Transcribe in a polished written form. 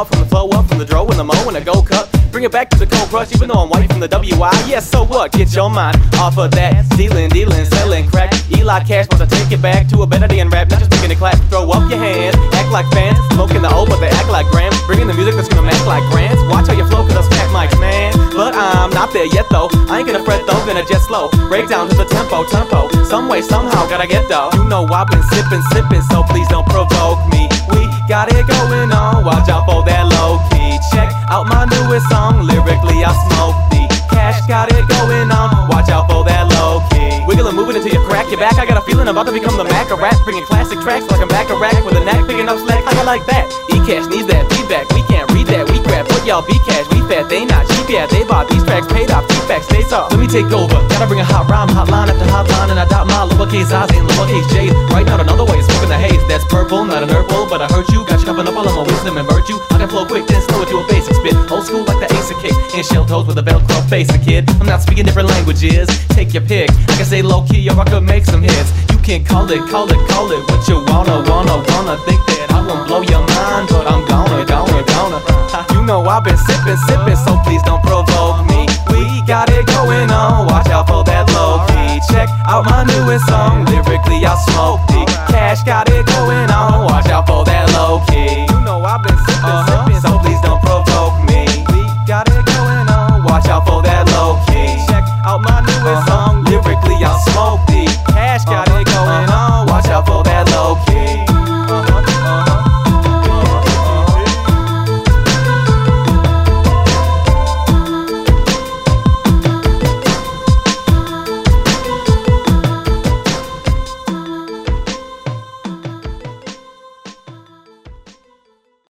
up from the flow up from the dro and the mo and the go cup. Bring it back to the cold crush, even though I'm white from the WI. Yes, so what? Get your mind off of that. Dealing, selling crack. Eli Cash wants to take it back to a better day in rap. Not just making it clap. Throw up your hands, act like fans. Smoking the O, but they act like grams. Bringing the music that's gonna act like grands. Watch how you flow, cause I smack mics, man. But I'm not there yet, though. I ain't gonna fret, though. Gonna jet slow. Break down to the tempo. Some way, somehow, gotta get though. You know I've been sipping, so please don't provoke me. We got it going on. Watch out for that low key. Check out my newest song. Lyrically, I smoke the cash. Got it going on. Watch out for that low key. Wiggle and moving until you crack your back. I got a feeling I'm about to become the Mac of rap. Bringing classic tracks like I'm back a rack with a knack. Picking up slack. How you like that? E-Cash needs that feedback. We can't read that. We grab. Put y'all B-Cash. We fat. They not cheap. Yeah, they bought these tracks. Paid off. T-Facts. Stay soft. Let me take over. Gotta bring a hot rhyme. Hotline after hotline. And I dot my lowercase i's and lowercase j's. Right now another way. Smoking the haze. That's purple. Not a nerdful, but I hurt you. Got you coming up all of my wisdom and virtue. I can flow quick, then slow it to a basic spit. Old school like the ace of kicks. And shell toes with a Velcro face, a kid. I'm not speaking different languages. Take your pick. I can say low key or I could make some hits. You can call it what you wanna. Think that I won't blow your mind, but I'm gonna. You know I've been sipping, so please don't provoke me. We got it going on. Watch out for that low key. Check out my newest song. Lyrically, I smoke